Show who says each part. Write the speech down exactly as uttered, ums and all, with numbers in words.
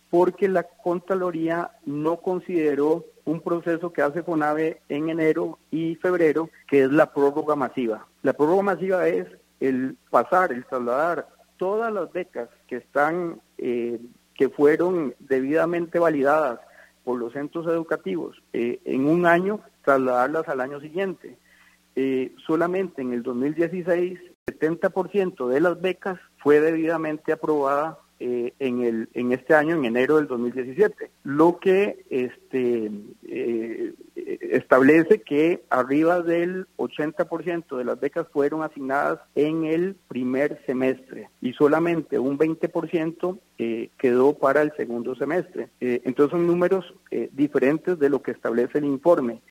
Speaker 1: porque la Contraloría no consideró un proceso que hace FONAVE en enero y febrero, que es la prórroga masiva. La prórroga masiva es el pasar, el trasladar todas las becas que están, eh, que fueron debidamente validadas por los centros educativos eh, en un año, trasladarlas al año siguiente. Eh, solamente en el dos mil dieciséis, setenta por ciento de las becas fue debidamente aprobada eh, en el en este año, en enero del dos mil diecisiete, lo que este eh, establece que arriba del ochenta por ciento de las becas fueron asignadas en el primer semestre y solamente un veinte por ciento eh, quedó para el segundo semestre. Eh, entonces son números eh, diferentes de lo que establece el informe.